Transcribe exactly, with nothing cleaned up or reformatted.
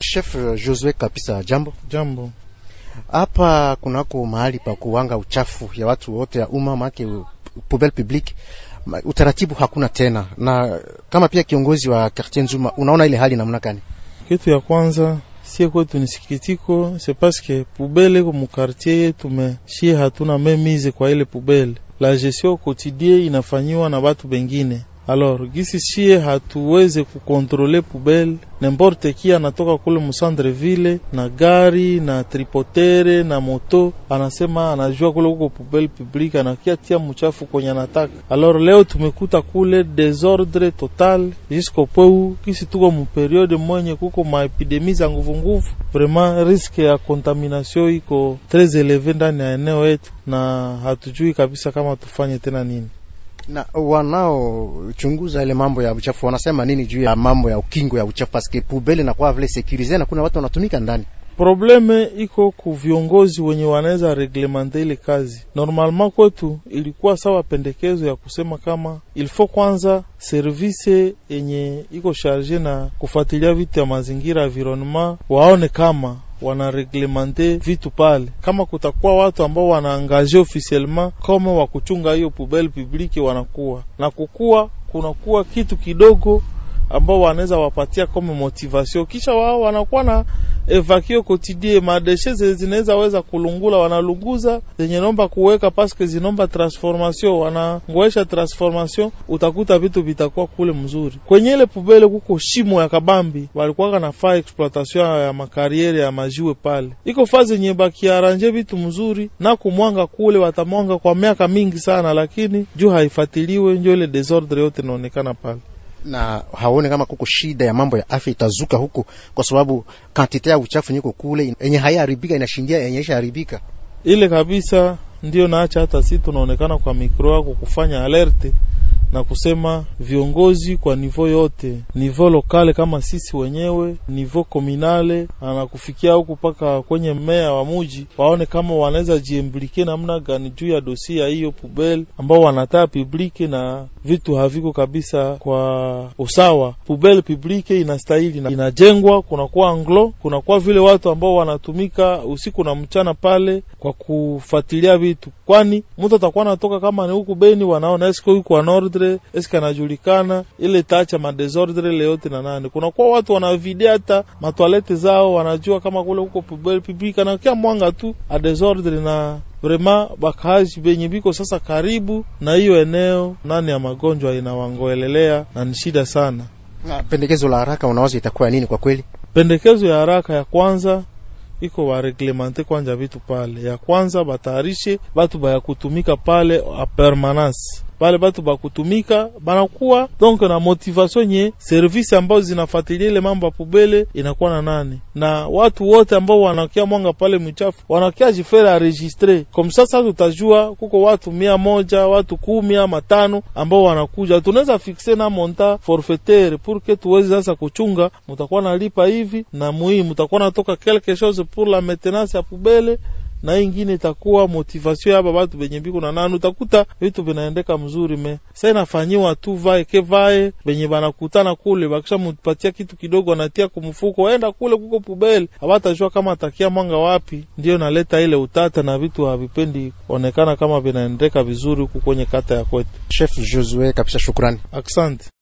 Chef Josue Kapisa, jambo. Jambo. Hapa kunako mahali pa kuwanga uchafu ya watu wote ya umma make poubelle publique, utaratibu hakuna tena, na kama pia kiongozi wa quartier Nzuma, unaona ile hali namna gani? Kitu ya kwanza sie kwetu ni sikitiko, c'est parce que poubelle kwa quartier yetu tumeshie hatuna memize kwa ile poubelle. La gestion quotidienne inafanywa na watu bengine. Alors, gisi shie hatuweze kukontrole poubelle, n'importe qui anatoka kule musandre ville na gari na tripotere na moto, anasema anajua kule kuko poubelle publique, anakia tia mchafu kwenye anataka. Alors leo tumekuta kule désordre total jusqu'au point kisi tuko mu periode mwenye kuko ma epidemie za nguvu nguvu, vraiment risque ya contamination iko très élevé ndani ya eneo yetu, na hatujui kabisa kama tufanye tena nini. Na wanao chunguza ile mambo ya uchafu wanasema nini juu ya mambo ya ukingo ya uchafu, parce que poubelle na kwa vile sécuriser na kuna watu wanatumika ndani? Probleme iko ku viongozi wenye wanaweza reglementer ile kazi. Normalement kwetu ilikuwa sawa pendekezo ya kusema kama il faut kwanza service yenye iko charge na kufuatilia vitu ya mazingira environnement waone kama wana reglementer vitu pale, kama kutakuwa watu ambao wanaangaje officiellement kama wa kuchunga hiyo poubelle publique, wanakuwa na kukua kunakuwa kitu kidogo ambao wanaweza wapatia kama motivation, kisha wao wanakuwa na evakio quotidien. Madeshe zinaweza weza kulungula, wanalunguza zenye nomba kuweka paske zinomba transformation, wanangoesha transformation, utakuta vitu vitakuwa kule mzuri. Kwenye ile poubelle kuko shimo ya kabambi, walikuwa na fa exploitation ya makariere ya majiwe pale. Iko fazi yenye baki arrange vitu mzuri na kumwanga kule, watamwanga kwa miaka mingi sana, lakini juu haifuatiliwe ndio ile desordre yote inaonekana pale. Na haone kama kuko shida ya mambo ya afya itazuka huko, kwa sababu quantité ya uchafu nyiko kule yenye haiharibika inashindia yenye ishaharibika ile kabisa. Ndio naacha hata sisi tunaonekana kwa mikro yako kufanya alerte na kusema viongozi kwa niveau yote, niveau lokale kama sisi wenyewe, niveau communale, anakufikia huko paka kwenye mmea wa muji, waone kama wanaweza jiimplike namna gani juu ya dosia hiyo poubelle ambao wanataa publique na vitu haviko kabisa kwa usawa. Poubelle publique inastahili na inajengwa, kuna kwa anglo, kuna kwa vile watu ambao wanatumika usiku na mchana pale kwa kufuatilia vitu, kwani mtu atakuwa anatoka kama ni huku Beni, wanaona esko huko wa Nordre, eska anajulikana ile tacha ma desordre le yote na nani. Kuna kwa watu wanavidia hata matoilette zao, wanajua kama kule huko poubelle publique na kia mwanga tu a desordre, na vraiment bakaji benye biko sasa karibu na hiyo eneo nani ya magonjwa inawangoelelea na ni shida sana. Na pendekezo la haraka unawaza itakuwa nini kwa kweli? Pendekezo ya haraka ya kwanza iko wa reglementer kwanja vitu pale. Ya kwanza batayarishe batu baya kutumika pale a permanence. Pale batu ba kutumika banakuwa donc na motivation nye service ambao zinafuatilia ile mambo ya poubelle inakuwa na nani, na watu wote ambao wanakia mwanga pale mchafu wanakia jifera enregistrer. Comme ça sasa tutajua kuko watu mia moja, watu kumi ama tano ambao wanakuja, tunaweza fixer na monta forfaitaire pour que tuweze sasa kuchunga, mtakuwa nalipa hivi na muhimu mtakuwa natoka quelque chose pour la maintenance ya poubelle, na ingine itakuwa motivation ya watu benye biko na nani. Utakuta vitu vinaendeka mzuri, me sasa inafanywa tu vae ke vae benye banakutana kule, bakisha mpatia kitu kidogo anatia kumfuko, aenda kule kuko poubelle, hawatajua kama atakia mwanga wapi. Ndio naleta ile utata na vitu havipendi onekana kama vinaendeka vizuri huko kwenye kata ya kwetu. Chef Josue Kapisa, shukrani. Asante.